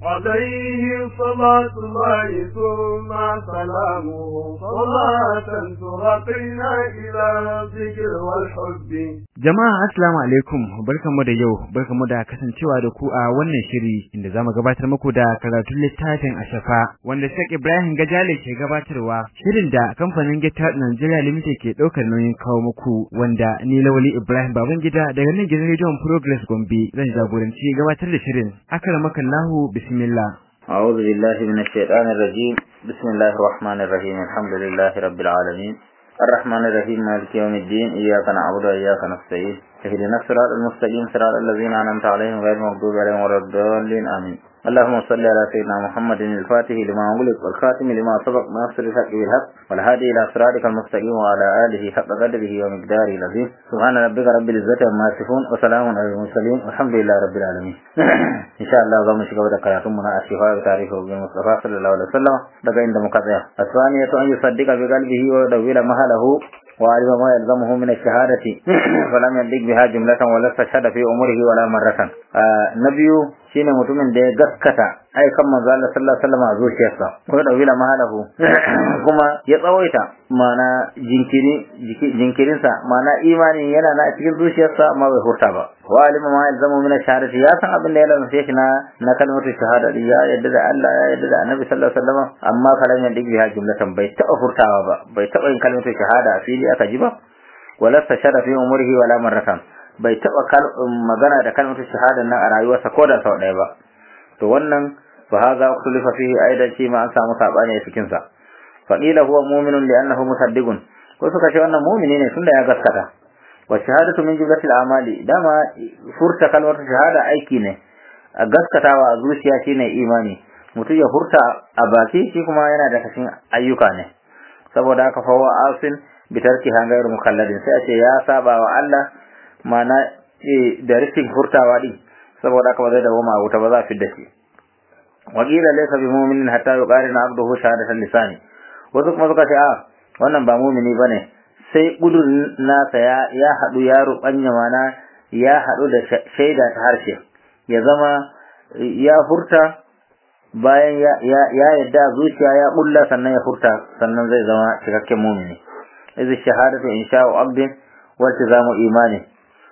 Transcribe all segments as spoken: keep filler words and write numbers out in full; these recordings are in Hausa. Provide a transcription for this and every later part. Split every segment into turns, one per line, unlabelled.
عليه صلاة الله ثم سلامه صلاة ترقينا إلى الذكر والحب.
Jama'a assalamu alaikum, barkamu da yau, barkamu da kasancewa da ku a wannan shiri inda zamu gabatar muku da karatun littafin Ashafa wanda Sheikh Ibrahim Gajale ke gabatarwa, shirin da kamfanin Gita Nigeria Limited ke daukar nauyin kawo muku, wanda ni Lawali Ibrahim Babangida daga nan gidan Radio Progress Gombe zan jagoranci gabatar da shirin. Akramakallahu bismillah.
أعوذ بالله من الشيطان الرجيم بسم الله الرحمن الرحيم الحمد لله رب العالمين الرحمن الرحيم مالك يوم الدين إياك نعبد وإياك نستعين اهدنا الصراط المستقيم صراط الذين أنعمت عليهم غير المغضوب عليهم ولا الضالين آمين اللهم صل على سيدنا محمد الفاتح لما أغلق والخاتم لما سبق ناصر الحق بالحق والهادي إلى صراطك المستقيم وعلى آله حق قدره ومقداره العظيم سبحان ربك رب العزة عما يصفون وسلام على المرسلين والحمد لله رب العالمين إن شاء الله ضمن شكوى ذكراتنا الشفاء بتعريف المصطفى صلى الله عليه وسلم لقى عند مقطع الثانية أن يصدق بقلبه ويدويل مهله وعلم ما يلزمه من الشهادة فلم يدق بها جملة ولا استشهد في أمره ولا مرة نبي shine mutumin da ya gaskata ai kan manzo Allah sallallahu alaihi wasallam a zuciyarsa ko da wila mahalahu kuma ya tsawaita mana jinkiri jinkirin sa mana imani yana na cikin zuciyarsa amma bai hurta ba wa alima ma yalzamu min ash-shahadati ya san abin da ya lalace shi na na kalmatu shahada ya yadda da Allah ya yadda da Annabi sallallahu alaihi wasallam amma kalan ya digbi ha jumlatan bai taba hurtawa ba bai taba yin kalmatu shahada a fili aka ji ba wala tashara fi umrihi wala marratan bai taba magana da kalmar shahada nan a rayuwarsa ko da sau ɗaya ba to wannan fa hadha ukhlifa fihi aidan shi ma an samu sabani a cikin sa fa qila huwa mu'minun li'annahu musaddiqun ko suka ce wannan mu'mini ne tunda ya gaskata wa shahadatu min jumlatil a'mali dama furta kalmar shahada aiki ne a gaskatawa a zuciya shine imani mutum ya furta a baki shi kuma yana da kashin ayyuka ne saboda haka fa wa asin bi tarki hangairu mukalladin sai a ce ya saba wa Allah mana da rikin hurtawa din saboda haka ba zai dawo ma wuta ba za a fidda shi waqila laysa bi mu'minin hatta yuqarina abduhu shahadatan lisani wasu kuma suka ce a wannan ba mu'mini bane sai gudun nasa ya ya hadu ya rubanya mana ya hadu da shaida ta harshe ya zama ya furta bayan ya ya yadda zuciya ya bulla sannan ya furta sannan zai zama cikakken mu'mini idh shahadatu insha'u abdin wa iltizamu imani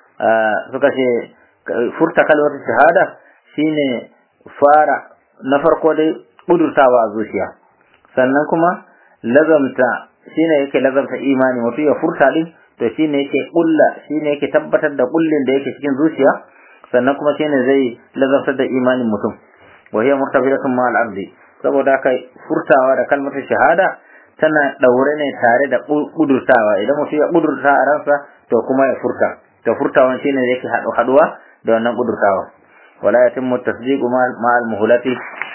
suka ce furta kalmar shahada shine fara na farko dai kudurtawa a zuciya sannan kuma lazamta shine yake lazamta imani mutum ya furta din to shine yake kulla shine yake tabbatar da kullin da yake cikin zuciya sannan kuma shine zai lazamtar da imanin mutum wa hiya murtabitatun ma al-abdi saboda kai furtawa da kalmar shahada tana daure ne tare da kudurtawa idan mutum ya kudurta a ransa to kuma ya furta da furtawan shine yake hadu haduwa da wannan kudurtawa wala yatimmu tasdiqu ma al-muhlati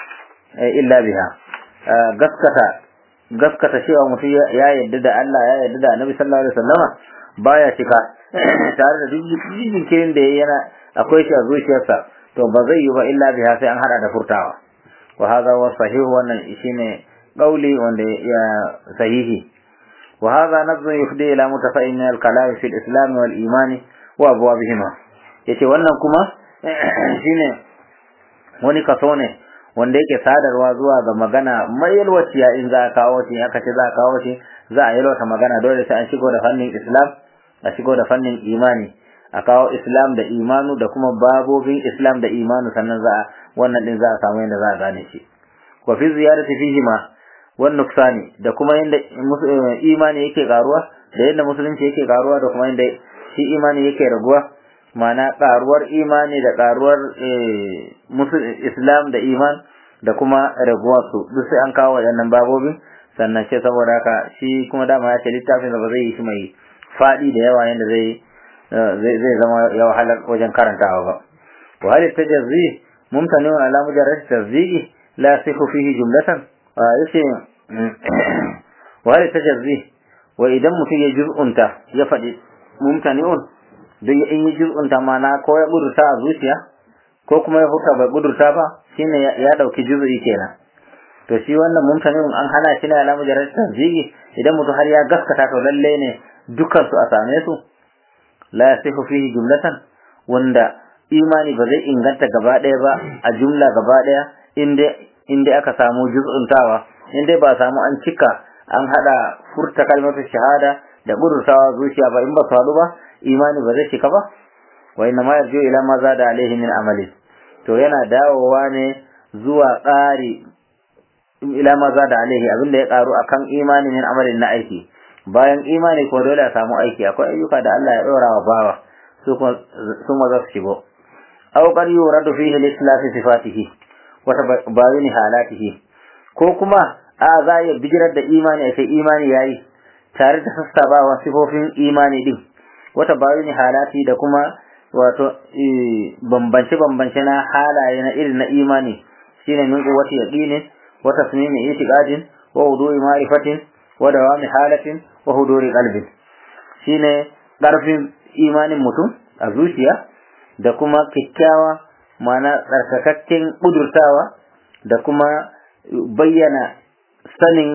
illa biha gaskata gaskata cewa mutum ya yadda da Allah ya yadda da Annabi sallallahu alaihi wasallama baya cika tare da dukkan kirin da yana akwai shi a zuciyarsa to ba zai yi ba illa biha sai an hada da furtawa wa hadha wa sahih wannan shine qauli wanda ya sahihi wa hadha nazmu yufdi ila mutafa'in min al-kalam fi al-islam wal iman wa abwabihima yace wannan kuma shine wani kaso ne wanda yake sadarwa zuwa ga magana mai yalwaciya in za a kawo shi aka ce za a kawo shi za a yalwata magana dole sai an shigo da fannin islam a shigo da fannin imani a kawo islam da imanu da kuma babobin islam da imanu sannan za a wannan din za a samu yadda za a gane shi wa fi ziyarati fihi ma wan nuksani da kuma yanda imani yake karuwa da yanda musulunci yake karuwa da kuma yanda shi imani yake raguwa mana karuwar imani da karuwar islam da iman da kuma raguwar su duk sai an kawo waɗannan babobin sannan ce saboda haka shi kuma dama ya ce littafin da ba zai yi shi mai faɗi da yawa yanda zai zai zama ya wahalar wajen karantawa ba wa hal tajazzi mumtani ala mujarrad tazdiqi la yasihu fihi jumlatan yace wa hal tajazzi wa idan mutum ya juz'unta ya faɗi mumtani'un don in yi juz'unta mana ko ya gudurta a zuciya ko kuma ya huta bai gudurta ba shine ya dauki juz'i kenan to shi wannan mumtani'un an hana shi ne ala mujarrad tazdiqi idan mutum har ya gaskata to lalle ne dukkan su a same su la yasihu fihi jumlatan wanda imani ba zai inganta gaba daya ba a jumla gaba daya inda inda aka samu juz'untawa inda ba samu an cika an hada furta kalmar shahada da gururtawa zuciya ba in ba su hadu ba imani ba zai cika ba wa inna ma yarju ila ma zada alaihi min amali to yana dawowa ne zuwa ƙari ila ma zada alaihi abinda ya karu akan imani min amalin na aiki bayan imani ko dole a samu aiki akwai ayyuka da Allah ya dora wa bawa su su ma za su shigo aw qad yuradu fihi al-ikhlas sifatihi wa tabayyin halatihi ko kuma a za ya bijirar da imani a sai imani yayi tare da sassabawa sifofin imani din wa tabayyin halati da kuma wato bambance bambance na halaye na irin na imani shine min quwwati yaqini wa tasmimi itiqadin wa wudu'i ma'rifatin wa dawami halatin wa huduri qalbin shine ƙarfin imanin mutum a zuciya da kuma kikkiawa mana tsarkakakken kudurtawa da kuma bayyana sanin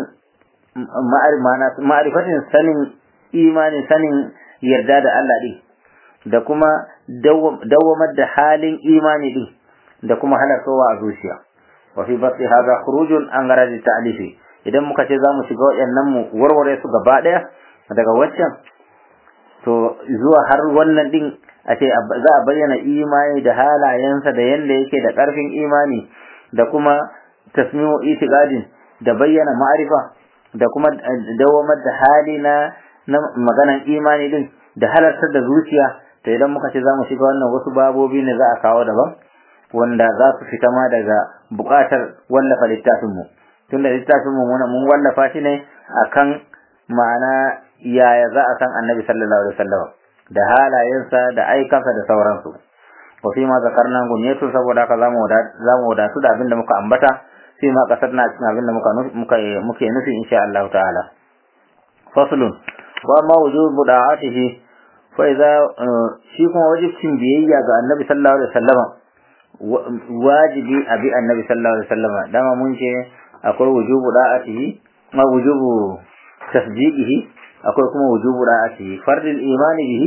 ma'rifatin sanin imanin sanin yarda da Allah din da kuma dawamar da halin imani din da kuma halartowa a zuciya wa fi basi hadha khurujun an garadi ta'lifi idan muka ce zamu shiga wayannan mu warware su gaba daya daga waccan to zuwa har wannan din a ce za a bayyana imani da halayensa da yanda yake da karfin imani da kuma tasmiu itiqadin da bayyana ma'rifa da kuma dawamar da hali na maganan imani din da halartar da zuciya to idan muka ce zamu shiga wannan wasu babobi ne za a kawo daban wanda za su fita ma daga buƙatar wallafa littafin mu tunda littafin mu mun wallafa shi ne akan ma'ana yaya za a san Annabi sallallahu alaihi wasallam da halayensa da aikansa da sauransu wa fi ma zakarna gunyatu saboda haka zamu zamu wadatu da abinda muka ambata sai ma kasarna cikin abinda muka muka muke nufi insha Allah ta'ala faslun wa ma wujubu da'atihi fa idza shi kuma wajibin biyayya ga Annabi sallallahu alaihi wasallam wajibi abi Annabi sallallahu alaihi wasallam dama mun ce akwai wujubu da'atihi ma wujubu tasdiqihi akwai kuma wujubu da'atihi fardul imani bihi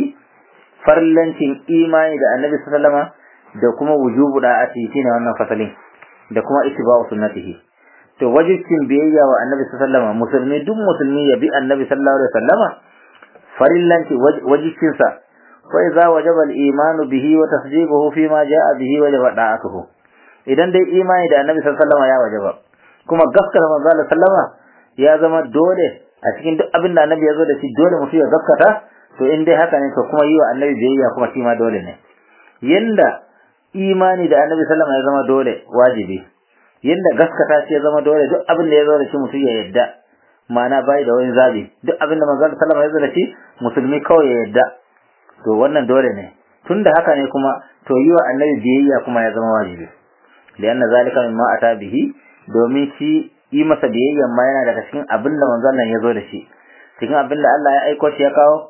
farlancin imani da Annabi sallallahu alaihi wasallam da kuma wujubu da'atihi shine wannan fasalin da kuma ittiba'u sunnatihi to wajibin biyayya wa Annabi sallallahu alaihi wasallam musulmi duk musulmi ya bi Annabi sallallahu alaihi wasallam farillanci wajibin sa fa idza wajaba al-imanu bihi wa tasdiquhu fi ma ja'a bihi wajaba da'atuhu idan dai imani da Annabi sallallahu alaihi wasallam ya wajaba kuma gaskata manzo Allah sallama ya zama dole a cikin duk abin da Annabi ya zo da shi dole mutum ya gaskata to in dai haka ne to kuma yi wa Annabi biyayya kuma shi ma dole ne yanda imani da Annabi sallama ya zama dole wajibi yanda gaskata shi ya zama dole duk abin da ya zo da shi mutum ya yadda ma'ana bai da wani zabi duk abin da manzo sallama ya zo da shi musulmi kawai ya yadda to wannan dole ne tunda haka ne kuma to yi wa Annabi biyayya kuma ya zama wajibi lianna zalika mimma ata bihi domin shi yi masa biyayya ma yana daga cikin abin da manzon nan ya zo da shi cikin abin da Allah ya aiko shi ya kawo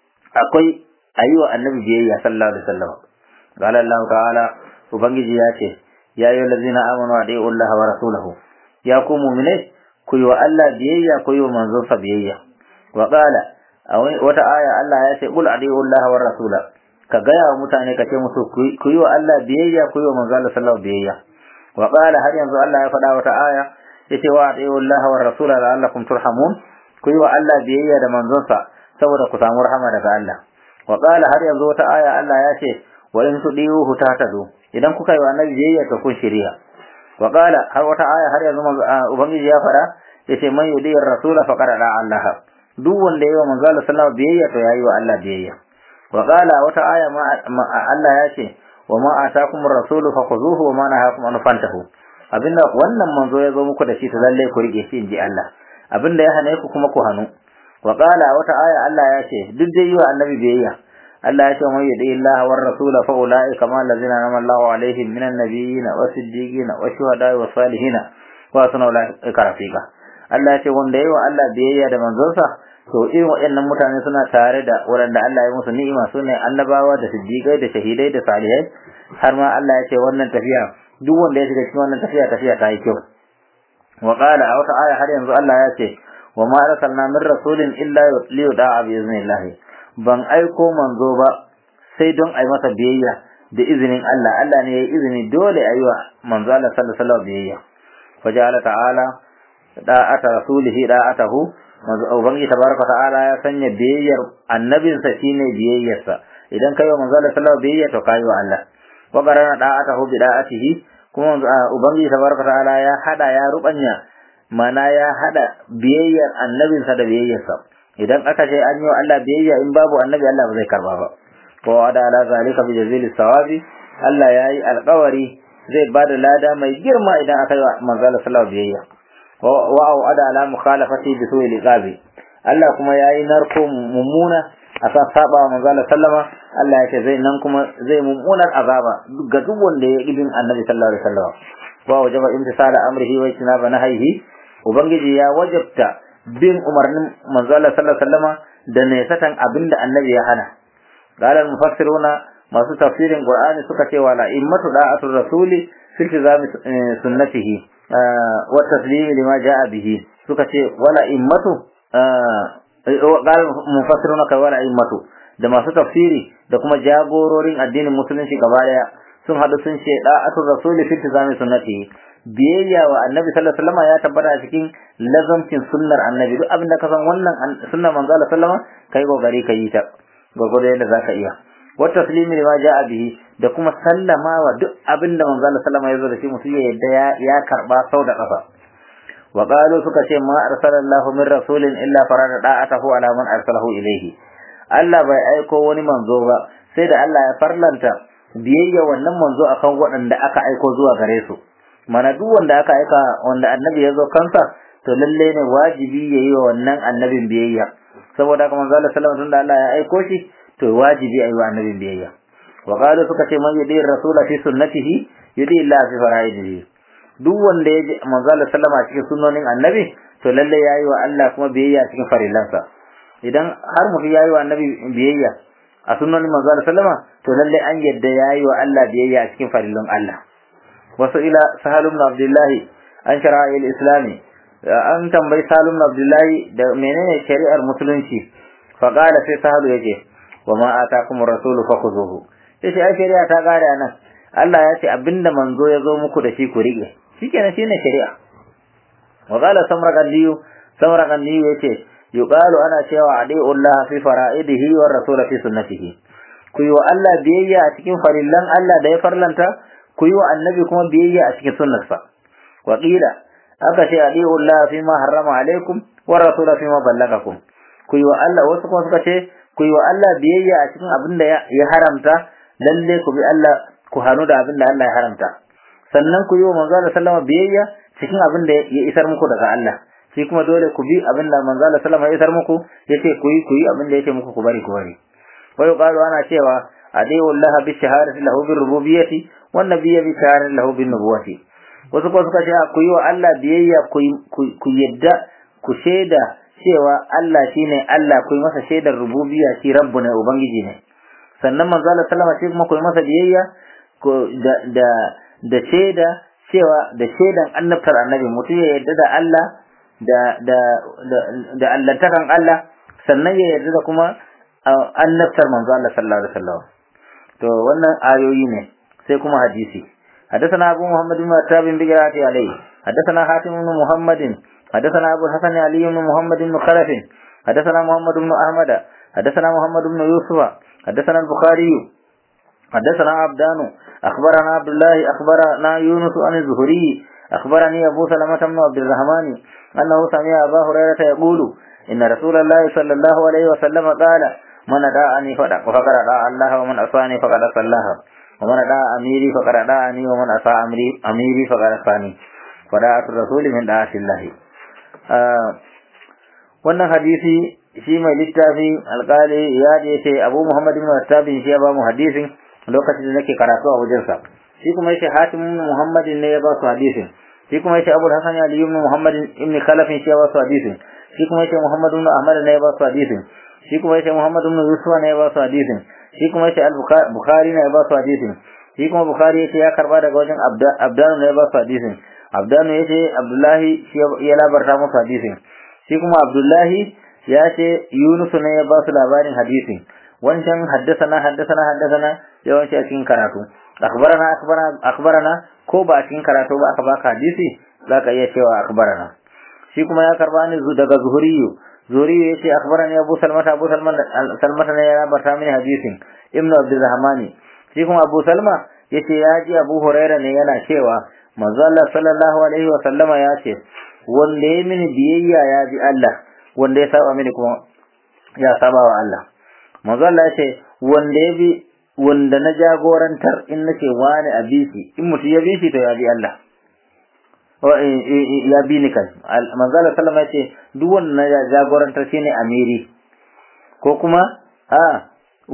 akwai ayyuwa Annabi biyayya sallallahu alaihi wasallam qala Allah ta'ala ubangiji ya ce ya ayyuhal ladzina amanu atiiu Allah wa rasulahu ya ku mu'mine ku yi wa Allah biyayya ku yi wa manzon sa biyayya wa qala wata aya Allah ya ce qul atiiu Allah wa rasula ka ga ya mutane ka ce musu ku yi wa Allah biyayya ku yi wa manzon Allah sallallahu biyayya wa qala har yanzu Allah ya faɗa wata aya yace wa atiiu Allah wa rasula la'allakum turhamun ku yi wa Allah biyayya da manzon sa saboda ku samu rahama daga Allah wa qala har yanzu wata aya Allah ya ce wa in tudihu tatadu idan kuka yi wa annabi biyayya to kun shiriya wa qala har wata aya har yanzu ubangiji ya fara yace man yudiyar rasula faqad da Allah duk wanda yayi wa manzo Allah sallallahu biyayya to yayi wa Allah biyayya wa qala wata aya ma Allah ya ce wa ma atakumur rasulu fakhuzuhu wa ma nahakum an fantahu abinda wannan manzo ya zo muku da shi to lalle ku rike shi inji Allah abinda ya hane ku kuma ku hanu wa qala wata aya Allah ya ce duk dai yi wa annabi biyayya Allah ya ce man yudi Allah war rasul fa ulai kama allazina anama Allahu alaihim minan nabiyyin wa siddiqin wa shuhada wa salihin wa hasuna ulaika rafiqa Allah ya ce wanda yayi wa Allah biyayya da manzonsa to irin waɗannan mutane suna tare da waɗanda Allah ya musu ni'ima sune annabawa da siddiqai da shahidai da salihai har ma Allah ya ce wannan tafiya duk wanda ya shiga cikin wannan tafiya tafiya ta yi kyau wa qala a wata aya har yanzu Allah ya ce wa ma arsalna min rasulin illa liyuda'a bi iznillah ban aiko manzo ba sai don ai masa biyayya da izinin Allah Allah ne ya yi izini dole ayi wa manzo Allah sallallahu alaihi wasallam biyayya faja'ala ta'ala da'ata rasulihi da'atahu ubangi tabaraka ta'ala ya sanya biyayyar annabinsa shine biyayyarsa idan kai wa manzo Allah sallallahu alaihi wasallam biyayya to kai wa Allah wa qarana da'atahu bi da'atihi kuma ubangi tabaraka ta'ala ya hada ya rubanya mana ya hada biyayyar annabinsa da biyayyarsa idan aka ce an yi wa Allah biyayya in babu annabi Allah ba zai karba ba wa ada ala zalika bi jazili sawabi Allah yayi alƙawari zai bada lada mai girma idan aka yi wa manzo Allah sallallahu alaihi wasallam biyayya wa ada ala mukhalafati bi su'il iqabi Allah kuma yayi narko mummuna aka saba wa manzo Allah sallama Allah yake zai nan kuma zai mummunar azaba ga duk wanda ya ibin annabi sallallahu alaihi wasallam wa wajaba imtisala amrihi wa ijtinaba nahyihi ubangiji ya wajabta bin umarnin manzo Allah sallallahu alaihi wasallama da nesatan abinda annabi ya hana qala al-mufassiruna masu tafsirin qur'ani suka ce wala immatu da'atur rasuli fi iltizami sunnatihi wa taslimi lima jaa bihi suka ce wala immatu qala mufassiruna ka wala immatu da masu tafsiri da kuma jagororin addinin musulunci gaba daya sun hadu sun ce da'atur rasuli fi iltizami sunnatihi biyayya wa annabi sallallahu alaihi wasallam ya tabbata cikin lazamcin sunnar annabi duk abinda ka san wannan sunnar manzo sallallahu alaihi wasallam kai gogari kai ta gogore yadda zaka iya wa taslimi lima jaa bihi da kuma sallama wa duk abinda manzo sallallahu alaihi wasallam ya zo da shi musu yadda ya ya karba sau da kafa wa qalu suka ce ma arsalallahu min rasulin illa farada da'atahu ala man arsalahu ilayhi Allah bai aiko wani manzo ba sai da Allah ya farlanta biyayya wannan manzo akan waɗanda aka aiko zuwa gare su mana duk wanda aka aika wanda annabi ya zo kansa to lalle ne wajibi yayi wa wannan annabin biyayya saboda haka manzo Allah sallallahu alaihi wasallam Allah ya aiko shi to wajibi ayi wa annabin biyayya wa qalu suka ce man yudi rasula fi sunnatihi yudi Allah fi fara'idihi duk wanda ya manzo Allah sallallahu alaihi cikin sunnonin annabi to lalle yayi wa Allah kuma biyayya cikin farillansa idan har mutum yayi wa annabi biyayya a sunnonin manzo Allah sallallahu alaihi wasallam to lalle an yadda yayi wa Allah biyayya cikin farillun Allah wasu ila Sahal ibn Abdullah an shara'il islami an tambayi Sahal ibn Abdullah da menene shari'ar musulunci fa qala sai Sahal yace wa ma atakum rasulu fakhuzuhu sai ai shari'a ta gare nan Allah ya ce abinda manzo ya zo muku da shi ku rike shikenan shine shari'a wa qala samraqandiyu samraqandiyu yace yuqalu ana cewa adi'ullah fi fara'idihi wa rasul fi sunnatihi ku yi wa Allah biyayya a cikin farillan Allah da ya farlanta ku yi wa annabi kuma biyayya a cikin sunnarsa wa qila aka ce adi'ullah fi ma harrama alaikum wa rasul fi ma ballagakum ku yi wa Allah wasu kuma suka ce ku yi wa Allah biyayya a cikin abin da ya haramta lalle ku bi Allah ku hanu da abin da Allah ya haramta sannan ku yi wa manzo Allah sallama biyayya cikin abin da ya isar muku daga Allah shi kuma dole ku bi abin da manzo Allah sallama ya isar muku yace ku yi ku yi abin da yake muku ku bari ku bari wai qalu ana cewa adi'u Allah bi shahadati lahu bir rububiyyati wan nabiyyi bi shahadati lahu bin nubuwati wasu ko suka ce ku yi wa Allah biyayya ku yadda ku sheda cewa Allah shine Allah ku yi masa shedar rububiyya shi rabbu ne ubangiji ne sannan manzo Allah sallama shi kuma ku yi masa biyayya ko da da da sheda cewa da shedan annabtar annabi mutum ya yadda da Allah da da da allantakan Allah sannan ya yarda da kuma annabtar manzo Allah sallallahu alaihi wasallam to wannan ayoyi ne sai kuma hadisi حدثنا أبو محمد بن عتاب بن بجراتي عليه حدثنا حاتم بن محمد حدثنا أبو الحسن علي بن محمد بن خلف حدثنا محمد بن أحمد حدثنا محمد بن يوسف حدثنا البخاري حدثنا عبدان أخبرنا عبد الله أخبرنا يونس عن الزهري أخبرني أبو سلمة بن عبد الرحمن أنه سمع أبا هريرة يقول إن رسول الله صلى الله عليه وسلم قال من أداءني فقد أداء الله ومن أصاني فقد أصى الله ومن أداء أميري فقد أداءني ومن أصى أميري فقد أصاني فداءة الرسول من داءة الله wannan hadisi shi mai littafi alƙali ya je ce Abu Muhammad ibn Attabin shi ya ba mu hadisin lokacin da nake karatu a wajensa shi kuma yace Hatim ibn Muhammad ne ya ba su hadisin shi kuma yace Abu Hasan Ali ibn Muhammad ibn Khalaf shi ya ba su hadisin shi kuma yace Muhammad ibn Ahmad ne ya ba su hadisin shi kuma yace Muhammad ibn Yusuf ne ya ba su hadisin shi kuma yace Al-Bukhari ne ya ba su hadisin shi kuma Bukhari yace ya karba daga wajen Abdan ne ya ba su hadisin Abdan yace Abdullahi shi ya labarta musu hadisin shi kuma Abdullahi ya ce Yunus ne ya ba su labarin hadisin wancan haddasana haddasana haddasana yawanci a cikin karatu akhbarana akhbarana akhbarana ko ba a cikin karatu ba aka baka hadisi zaka iya cewa akhbarana. shi kuma ya karba ni daga zuhriyu zuhriyu yace akhbarani abu salmata abu salman salmata ne ya bata mini hadisin ibnu abdurrahmani. shi kuma abu salma yace ya ji abu huraira ne yana cewa manzo Allah sallallahu alaihi wa sallama ya ce wanda ya mini biyayya ya bi Allah wanda ya saba mini kuma ya saba wa Allah. manzo Allah ya ce wanda ya bi wanda na jagorantar in nace wani a bisi in mutum ya bisi to ya bi Allah ya bi ni kai. manzo Allah sallama ya ce duk wanda na jagorantar shine amiri ko kuma a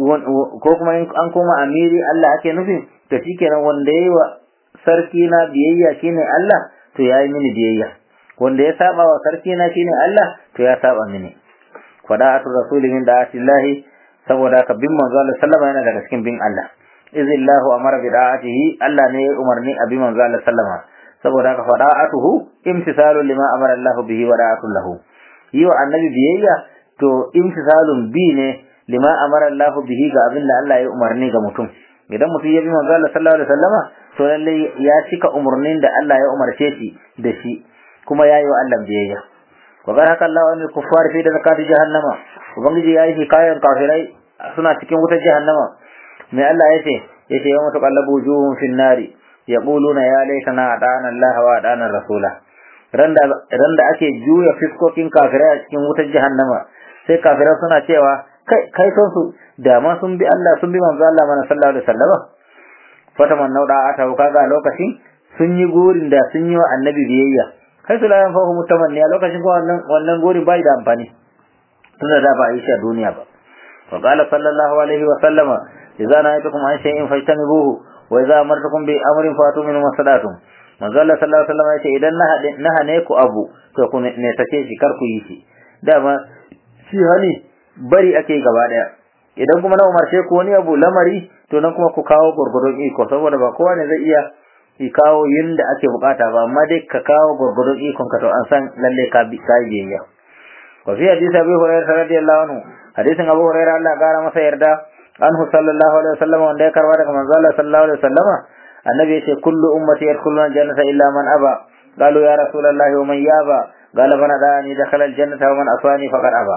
ko kuma in an koma amiri Allah ake nufi to shikenan wanda yayi wa sarki na biyayya shine Allah to yayi mini biyayya wanda ya saba wa sarki na shine Allah to ya saba mini. Fada'atu rasuli min da'atillahi saboda ka bin manzo Allah sallama yana daga cikin bin Allah. Izillahu amara bi da'atihi Allah ne ya umarni a bi manzo Allah sallama saboda ka fada'atuhu imtisalu lima amara Allah bihi wa da'atu lahu. Yi wa annabi biyayya to imtisalun bi ne lima amara Allah bihi ga abin da Allah ya umarni ga mutum. Idan mutum ya bi manzo Allah sallallahu alaihi wasallama to lalle ya cika umurnin da Allah ya umarce shi da shi kuma yayi wa Allah biyayya. wa baraka Allah anil kuffar fi zakati jahannama ubangiji yayi hikayan kafirai suna cikin wutar jahannama. me Allah yace yace yawma taqallabu wujuhum fin nari yaquluna ya laitana ata'ana Allah wa ata'ana rasula. randa randa ake juya fiskokin kafirai a cikin wutar jahannama sai kafirai suna cewa kai kai son su da ma sun bi Allah sun bi manzo Allah mana sallallahu alaihi wasallam. fataman nauda ata kaga lokacin sun yi gorin da sun yi wa annabi biyayya kai su la yan fahimu tamanni a lokacin ko wannan wannan gorin bai da amfani tunda da ba yi shi a duniya ba. wa qala sallallahu alaihi wasallam idza na'aytukum an shay'in fajtanibuhu wa idza amartukum bi amrin fatu min masadatum. manzo Allah sallallahu alaihi wasallam yace idan na hane ku abu to ku ne take shi kar ku yi shi. dama shi hani bari ake gaba daya idan kuma na umarce ku wani abu lamari to nan kuma ku kawo gurgurdon iko saboda ba kowa ne zai iya i kawo yinda ake bukata ba amma dai ka kawo gurgurdon ikon ka to an san lalle ka bi kai biyayya. wa fi hadisi Abu Hurairah radiyallahu anhu hadisin Abu Hurairah Allah gara masa yarda anhu sallallahu alaihi wasallam wanda ya karba daga manzo Allah sallallahu alaihi wasallam annabi yace kullu ummati yadkhuluna jannata illa man aba qalu ya rasulullahi wa man yaba qala man adani dakhala aljannata wa man asani faqad aba.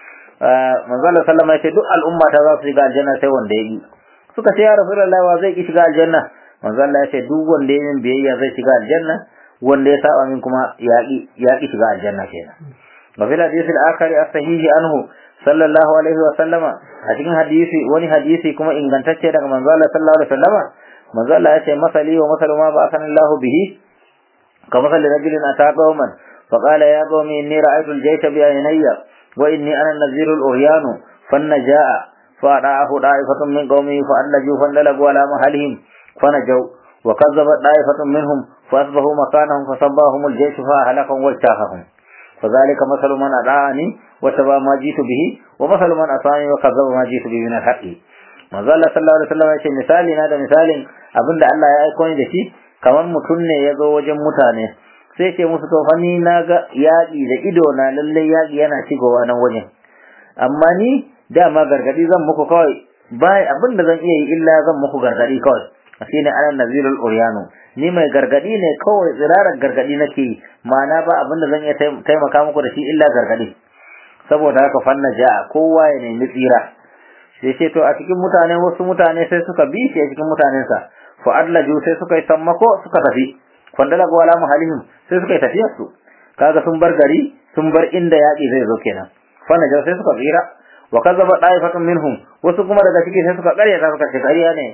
manzo Allah sallama yace duk al'umma ta za su shiga aljanna sai wanda ya bi. suka ce ya rasulullahi wa zai ki shiga aljanna. manzo Allah yace duk wanda ya min biyayya zai shiga aljanna wanda ya saba min kuma ya ki ya ki shiga aljanna kenan. wa fil hadith al-akhir as-sahih anhu sallallahu alaihi wa sallama a cikin hadisi wani hadisi kuma ingantacce daga manzo Allah sallallahu alaihi wa sallama manzo Allah yace masali wa masalu ma ba'athana Allah bihi kama sal rajulin ata qauman fa qala ya qaumi inni ra'aytu al-jayta bi aynayya وإني أنا النذير الأريان فالنجاء فأدعاه طائفة من قومه فأدلجوا فاندلقوا على محلهم فنجوا وكذبت طائفة منهم فأصبحوا مكانهم فصباهم الجيش فأهلكهم واجتاحهم. فذلك مثل من أدعاني واتبع ما جئت به ومثل من أطاعني وكذب ما جئت به من الحق. manzo Allah sallallahu alaihi wasallam yace misali na da misalin abinda Allah ya aika ni da shi kamar mutum ne ya zo wajen mutane sai ce musu to fa ni naga yaƙi da ido na lalle yaƙi yana shigowa nan wajen amma ni dama gargadi zan muku kawai bai abin da zan iya yi illa zan muku gargadi kawai shine ana nazirul uryanu ni mai gargadi ne kawai tsirarar gargadi nake yi ma'ana ba abin da zan iya taimaka muku da shi illa gargadi. saboda haka fanna ja kowa ya nemi tsira sai ce to a cikin mutane wasu mutane sai suka bi shi a cikin mutanensa fa adlaju sai suka yi sammako suka tafi kwandala ga wala muhalihim sai suka yi tafiyar su kaga sun bar gari sun bar inda yaki zai zo kenan fanna ja sai suka tsira wa kazzaba daifatun minhum wasu kuma daga cikin sai suka ƙarya suka ce ƙarya ne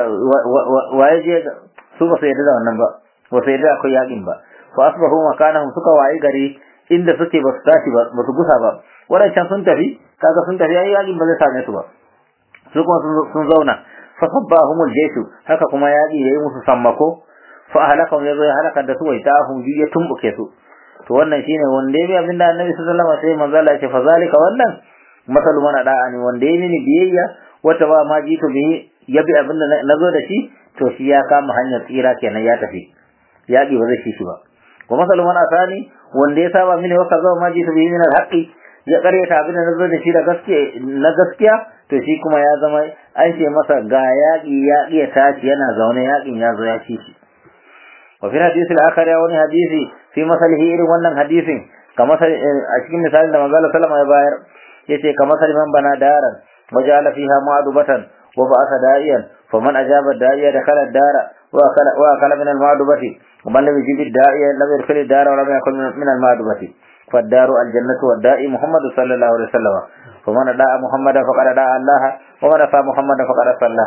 waye je su ba su yarda da wannan ba ba su yarda akwai yakin ba fa asbahu makanahum suka wayi gari inda suke ba su tashi ba ba su gusa ba wadancan sun tafi kaga sun tafi yayi yakin ba zai same su ba su kuma sun zauna fa sabbahumul jayshu haka kuma yaki yayi musu sammako fa halakahum yazo ya halaka da su wai tahum bi ya tumbuke su. to wannan shine wanda yayi abinda Annabi sallallahu alaihi wasallam sai manzo Allah ya ce fa zalika wannan masalu man da'ani wanda yayi ni biyayya wata ba ma jito bi yabi abinda nazo da shi to shi ya kama hanyar tsira kenan ya tafi yaki ba zai shi shi ba. wa masalu man asani wanda ya saba mini wa kaza ma jito bi min al-haqqi ya karyata abinda nazo da shi da gaskiya na gaskiya to shi kuma ya zama an ce masa ga yaƙi yaƙi ya tashi yana zaune yaƙin ya zo ya ci shi wa fi hadisi al-akhar ya wani hadisi fi masalihi irin wannan hadisin kamar a cikin misalin da manzo sallama ya bayar yace kamar man bana daran waja'ala fiha ma'dubatan wa ba'atha da'iyan faman ajaba da'iya dakhala ad-dara wa akala wa akala min al-ma'dubati wa man lam yujib ad-da'iya lam yadkhul ad-dara wa lam yakul min al-ma'dubati فالدار الجنة والداء محمد صلى الله عليه وسلم فمن دعا محمدا فقد دعا الله ومن عصى محمدا فقد عصى الله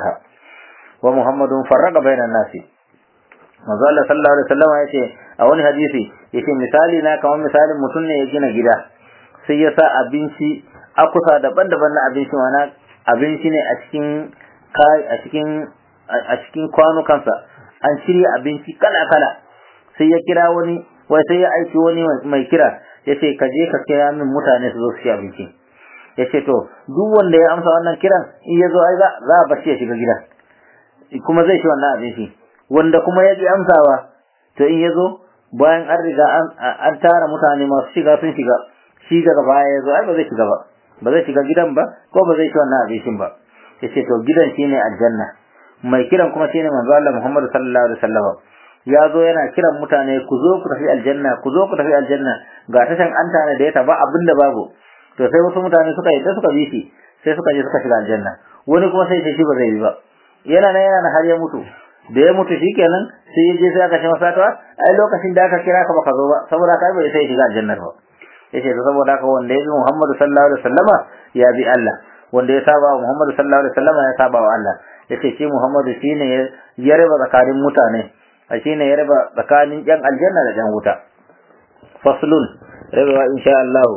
ومحمد فرق بين الناس manzo Allah sallallahu alaihi wasallam yace a wani hadisi yace misali na kamar misalin mutum ne ya gina gida sai ya sa abinci akusa daban-daban na abinci wana abinci ne a cikin kai a cikin a cikin kwanukansa an shirya abinci kala-kala sai ya kira wani wai sai ya aiki wani mai kira yace ka je ka kira min mutane su zo su ci abinci yace to duk wanda ya amsa wannan kiran in ya zo ai za za a bashi ya shiga gida kuma zai ci wannan abinci wanda kuma ya ji amsawa to in ya zo bayan an riga an tara mutane masu shiga sun shiga shi daga baya ya zo ai ba zai shiga ba ba zai shiga gidan ba ko ba zai ci wannan abincin ba yace to gidan shine aljanna mai kiran kuma shine manzo Allah Muhammad sallallahu alaihi wasallam ya zo yana kiran mutane ku zo ku tafi aljanna ku zo ku tafi aljanna ga tashan an tana da yata ba abinda babu to sai wasu mutane suka yi da suka bi shi sai suka je suka shiga aljanna wani kuma sai shi ba zai yi ba yana nan yana har ya mutu da ya mutu shikenan sai ya je sai aka ce masa to ai lokacin da aka kira ka baka zo ba saboda kai bai sai shiga aljanna ba yace to saboda haka wanda ya bi Muhammad sallallahu alaihi wasallama ya bi Allah wanda ya saba wa Muhammad sallallahu alaihi wasallama ya saba wa Allah yace shi Muhammad shine ya raba tsakanin mutane shine ya raba tsakanin yan aljanna da yan wuta faslun raba insha Allah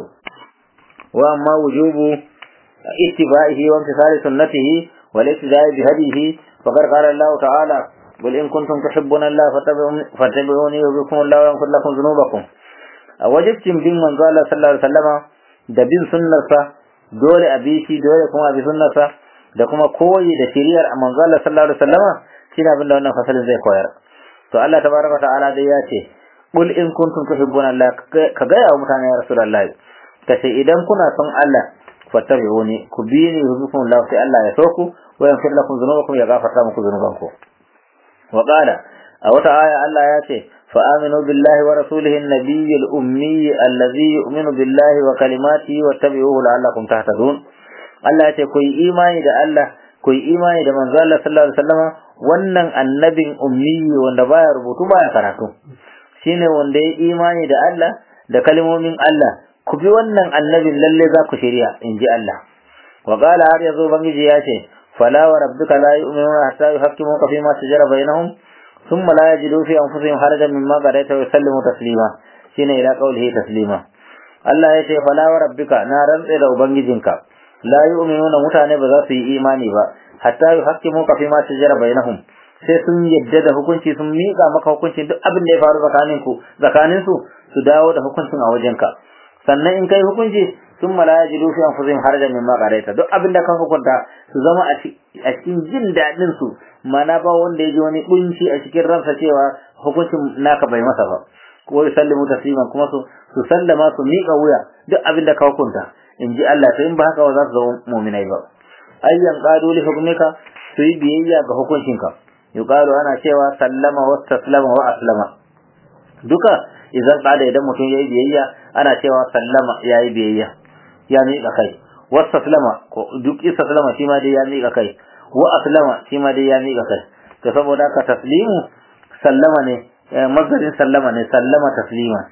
wa amma wujubu ittiba'ihi wa imtisali sunnatihi wal ittiba'i bi hadihi faqad qala Allah ta'ala qul in kuntum tuhibbuna Allah fattabi'uni yuhibbukum Allah wa yaghfir lakum dhunubakum wajibtin bin manzo Allah sallallahu alaihi wasallama da bin sunnarsa dole a bi shi dole kuma a bi sunnarsa da kuma koyi da shiriyar manzo Allah sallallahu alaihi wasallama shine abin da wannan fasalin zai koyar to Allah tabaraka ta'ala dai ya ce qul in kuntum tuhibbuna Allah ka ga ya mutane ya rasulullahi kace idan kuna son Allah fattabi'uni ku bi ni yuhibbukum Allah sai Allah ya so ku wa yaghfir lakum dhunubakum ya gafarta muku dhunubanku wa qala a wata aya Allah ya ce fa aminu billahi wa rasulihi an-nabiyyi al-ummi alladhi yu'minu billahi wa kalimatihi wattabi'uhu la'allakum tahtadun Allah ya ce ku yi imani da Allah ku yi imani da manzo Allah sallallahu alaihi wasallam wannan annabin ummi wanda baya rubutu baya karatu shine wanda ya imani da Allah da kalmomin Allah ku bi wannan annabin lalle za ku shirya inji Allah wa qala har yazo bangiji ya ce fala wa rabbika la yu'minuna hatta yuhaqqimuka fi ma shajara bainahum thumma la yajidu fi anfusihim harajan mimma qadaita wa yusallimu taslima shine ila qawlihi taslima Allah ya ce fala wa rabbika na rantsa da ubangijinka la yu'minuna mutane ba za su yi imani ba hatta yuhaqqimuka fi ma shajara bainahum sai sun yadda da hukunci sun miƙa maka hukuncin duk abin da ya faru tsakanin ku tsakanin su su dawo da hukuncin a wajenka sannan in kai hukunci sun mala yajidu fi anfusihim harajan mimma qadaita duk abin da ka hukunta su zama a cikin jin dadin su mana ba wanda ya ji wani kunci a cikin ransa cewa hukuncin naka bai masa ba ko yusallimu tasliman kuma su su sallama su miƙa wuya duk abin da ka hukunta in ji Allah to in ba haka ba za su zama mu'minai ba ayyan qadu li hukmika su yi biyayya ga hukuncinka yuqalu ana cewa sallama wa taslama wa aslama duka idan kada idan mutum yayi biyayya ana cewa sallama yayi biyayya ya miƙa kai wa taslama ko duk isa sallama shi ma dai ya miƙa kai wa aslama shi ma dai ya miƙa kai to saboda ka taslimu sallama ne mazdarin sallama ne sallama taslima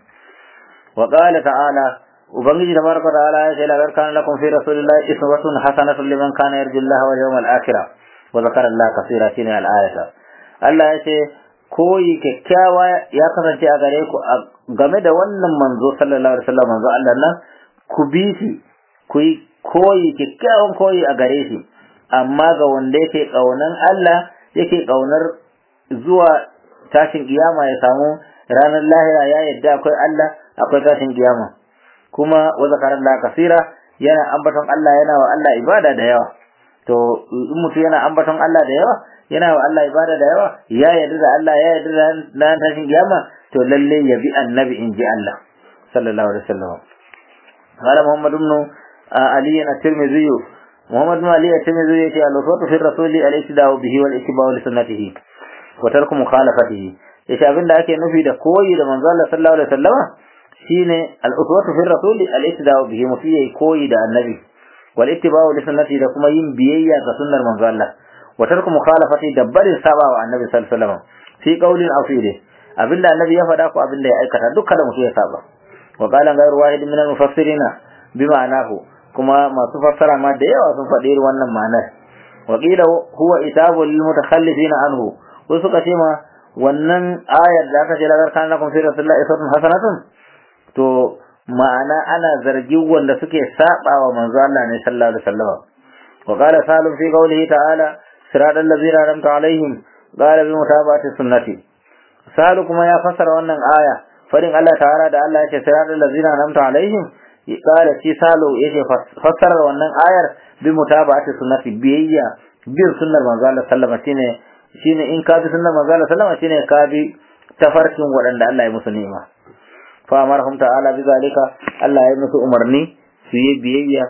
wa qala ta'ala ubangiji tabaraka ta'ala ya ce la kana lakum fi rasulillahi uswatun hasanatun liman kana yarju Allah wal yawmal akhir wa zakara Allah kaseera shine al-ayata Allah ya ce koyi kyakkyawa ya kasance a gare ku game da wannan manzo sallallahu alaihi wasallam manzo Allah nan ku bi shi ku koyi kyakkyawan koyi a gare shi amma ga wanda yake kaunan Allah yake kaunar zuwa tashin kiyama ya samu ranar lahira ya yadda akwai Allah akwai tashin kiyama kuma wa zakarallahu kaseera yana ambaton Allah yana wa Allah ibada da yawa to in mutum yana ambaton Allah da yawa yana wa Allah ibada da yawa ya yarda da Allah ya yarda da nan tashin kiyama to lalle ya bi annabi inji Allah sallallahu alaihi wasallam qala Muhammad ibn Ali at-Tirmidhi Muhammad bin Ali at-Tirmidhi yace al-uswatu fi rasuli al-ittiba'u bihi wal ittiba'u li sunnatihi wa tarku mukhalafatihi. yace abinda ake nufi da koyi da manzo Allah sallallahu alaihi wasallama shine al-uswatu fi rasuli al-ittiba'u bihi mufiyi koyi da annabi wal ittiba'u li sunnatihi da kuma yin biyayya ga sunnar manzo Allah wa tarku mukhalafati da barin saba wa annabi sallallahu alaihi wasallama fi qawlin aw fi'li abinda annabi ya faɗa ko abinda ya aikata dukkan mutum ya saba wa qala ghayru wahid min al-mufassirina bima'anahu kuma masu fassara ma da yawa sun faɗi wannan ma'anar wa qila huwa itabu lil mutakhallifina anhu ko suka ce ma wannan ayar da aka ce la kana lakum fi rasulillahi uswatun hasanatun to ma'ana ana zargin wanda suke saba wa manzo Allah ne sallallahu alaihi wasallam wa qala salim fi qawlihi ta'ala siratal ladzina an'amta alaihim qala bi mutaba'ati sunnati salu kuma ya fassara wannan aya farin Allah ta'ala da Allah yake siratal ladzina an'amta alaihim qala shi salo yake fassara wannan ayar bi mutaba'ati sunnati biyayya bin sunnar manzo Allah sallallahu alaihi wasallam shine shine in ka bi sunnar manzo Allah sallallahu alaihi wasallam shine ka bi tafarkin wadanda Allah ya musu ni'ima fa amarhum ta'ala bi zalika Allah ya musu umarni su yi biyayya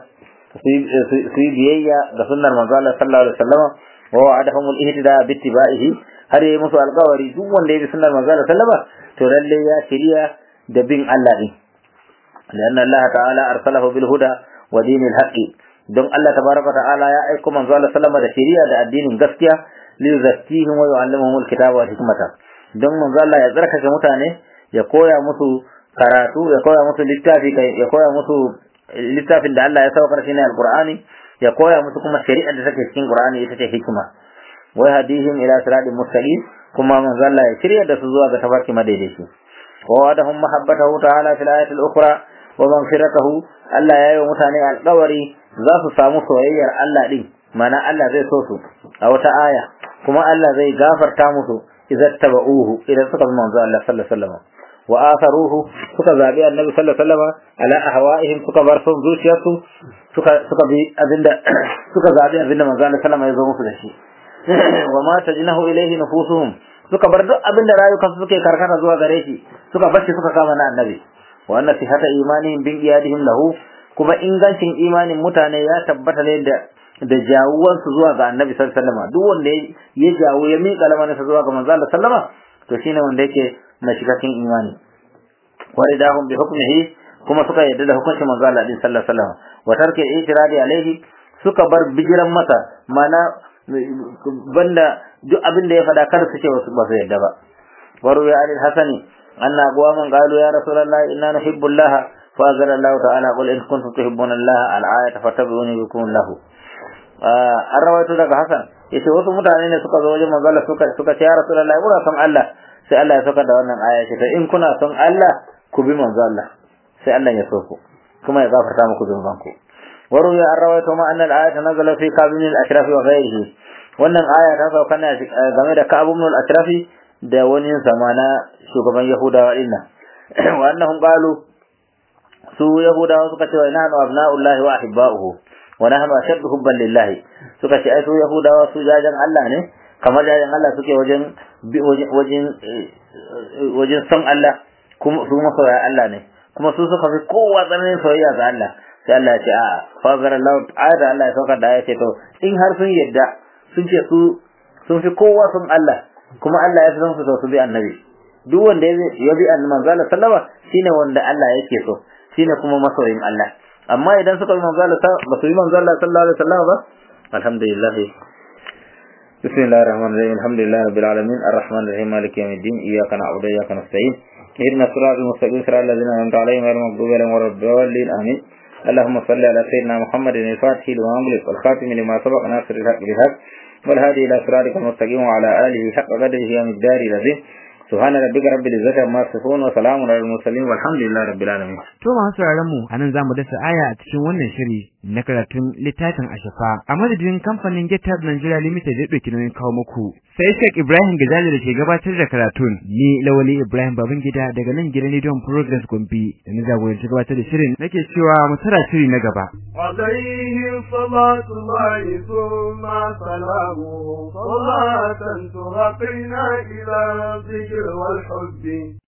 su yi biyayya ga sunnar manzo Allah sallallahu alaihi wasallam wa wa'adahum al-ihtida bi ittiba'ihi har yi musu alƙawari duk wanda ya bi sunnar manzo Allah sallallahu alaihi wasallam to lalle ya shiriya da bin Allah din لأن الله تعالى أرسله بالهدى ودين الحق دون الله تبارك وتعالى يا أيكم من زال سلم ده شريعة ده الدين غسكيا ليزكيهم ويعلمهم الكتاب والحكمة دون من زال يزرك كمتانه يقوي مسو karatu ya koya musu littafi ya koya musu littafin da Allah ya saukar shi ne alqur'ani ya koya musu kuma shari'ar da take cikin qur'ani ita ce hikima wa hadihim ila siratal mustaqim kuma manzo Allah ya shirya da su zuwa ga tafarki madaidaici wa wadahum mahabbatahu ta'ala fil ayati al-ukhra wa maghfiratahu Allah ya yi mutane alƙawari za su samu soyayyar Allah din mana Allah zai so su a wata aya kuma Allah zai gafarta musu idan tabauhu idan suka bi manzo Allah sallallahu alaihi wasallam wa atharuhu suka zabi annabi sallallahu alaihi wasallam ala ahwa'ihim suka bar son zuciyarsu suka suka bi abinda suka zabi abinda manzo Allah sallallahu alaihi wasallam ya zo musu da shi wa ma tajnahu ilayhi nufusuhum suka bar duk abinda rayukansu suke karkata zuwa gare shi suka bar shi suka kama na annabi wa anna sihhata imanihim bin iyadihim lahu kuma ingancin imanin mutane ya tabbata ne da da jawuwan su zuwa ga annabi sallallahu alaihi wasallam duk wanda ya jawo ya miƙa lamarin sa zuwa ga manzo Allah sallama to shine wanda yake na cikakken imani wa idahum bi hukmihi kuma suka yadda da hukuncin manzo Allah sallallahu alaihi wasallam wa tarki itiradi alaihi suka bar bijiran masa mana banda duk abin da ya fada kar su ce wasu ba su yadda ba waru ya alil hasani anna aqwaman qalu ya rasulullahi inna nuhibbu Allah fa azara Allah ta'ala qul in kuntum tuhibbuna Allah al-ayata fattabi'uni yukum lahu an rawaito daga Hasan yace wasu mutane ne suka zo wajen manzo Allah suka suka ce ya rasulullahi muna son Allah sai Allah ya saka da wannan aya ce in kuna son Allah ku bi manzo Allah sai Allah ya so ku kuma ya gafarta muku zunubanku waru ya rawaito ma anna al-ayata nazala fi kabin al-ashraf wa ghayrihi wannan aya ta sauka ne game da Ka'ab ibn al-Ashrafi da wani zamana shugaban Yahudawa dinnan wa annahum qalu su Yahudawa suka ce wa nahnu abna'ullahi wa ahibba'uhu wa nahnu ashaddu hubban lillahi suka ce ai su Yahudawa su jajan Allah ne kamar jajan Allah suke wajen wajen wajen son Allah kuma su masoya Allah ne kuma su suka fi kowa tsananin soyayya ga Allah sai Allah ya ce a fazara Allah ta'ala Allah ya sauka da ya ce to in har sun yadda sun ce su sun fi kowa sun Allah kuma Allah ya san su to su bi annabi duk wanda ya bi annabi manzo Allah sallama shine wanda Allah yake so shine kuma masoyin Allah amma idan suka bi manzo Allah ba su bi manzo Allah sallallahu alaihi wasallam ba alhamdulillah bismillahir rahmanir rahim alhamdulillahi rabbil alamin arrahmanir rahim maliki yawmiddin iyyaka na'budu wa iyyaka nasta'in ihdinas siratal mustaqim siratal ladzina an'amta alaihim ghayril maghdubi alaihim waladdallin amin اللهم صل على سيدنا محمد الفاتح لما أغلق والخاتم لما سبق ناصر الحق بالحق والهادي إلى صراطك المستقيم وعلى آله حق قدره ومقداره العظيم سبحان ربك رب العزة عما يصفون وسلام على المرسلين والحمد لله رب العالمين.
To masu sauraron mu anan zamu dasa aya a cikin wannan shiri na karatun littafin Ashafa a madadin kamfanin GitHub Nigeria Limited da dauki nauyin kawo muku. Sai Sheikh Ibrahim Gajali da ke gabatar da karatun ni Lawali Ibrahim Babangida daga nan gidan Radio Progress Gombe da ni jagoranci gabatar da shirin nake cewa mu tara shiri na gaba.
عليه صلاة الله ثم سلامه صلاة ترقينا إلى الذكر والحب